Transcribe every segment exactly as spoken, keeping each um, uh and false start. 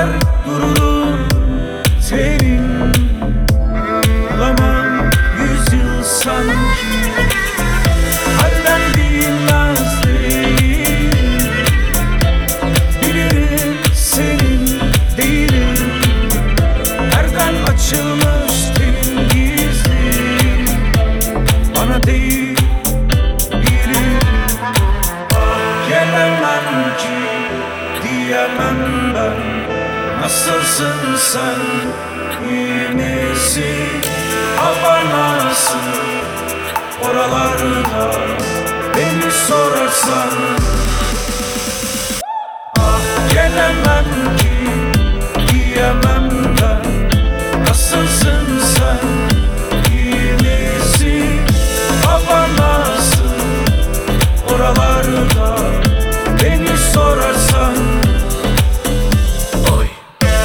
kadar dururum terin. Bulamam yüzyıl sanki, halden bilmez değil. Bilirim senin değilim, nereden açılmış tenin gizli. Bana değil bilir, ah gelemem ki diyemem ben. Nasılsın sen, iyi misin? Hava nasıl oralarda, beni sorarsan. Ah gelemem ki diyemem ben. Nasılsın sen, iyi misin? Hava nasıl oralarda, beni sorarsan. Oy.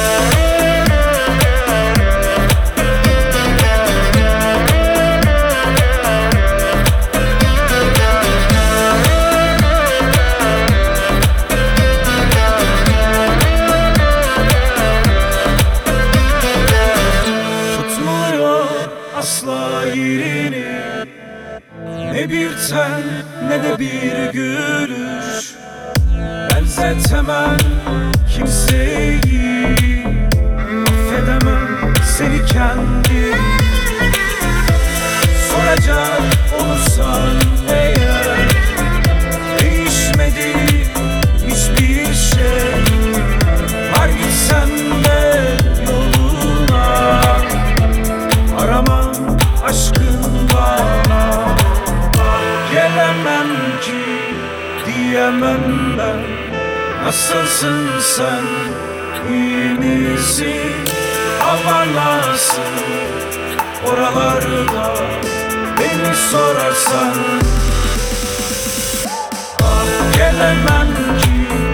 Asla yerini, ne bir ten ne de bir gülüş. Benzetemem kimseyi, affedemem seni kendi. Soracak olursan eğer, değişmedi hiçbir şey. Var gitsen de yoluna, aramam aşkın bana. Gelemem ki diyemem ben. Nasılsın sen, iyi misin? Hava nasıl oralarda, beni sorarsan. Ah gelemem ki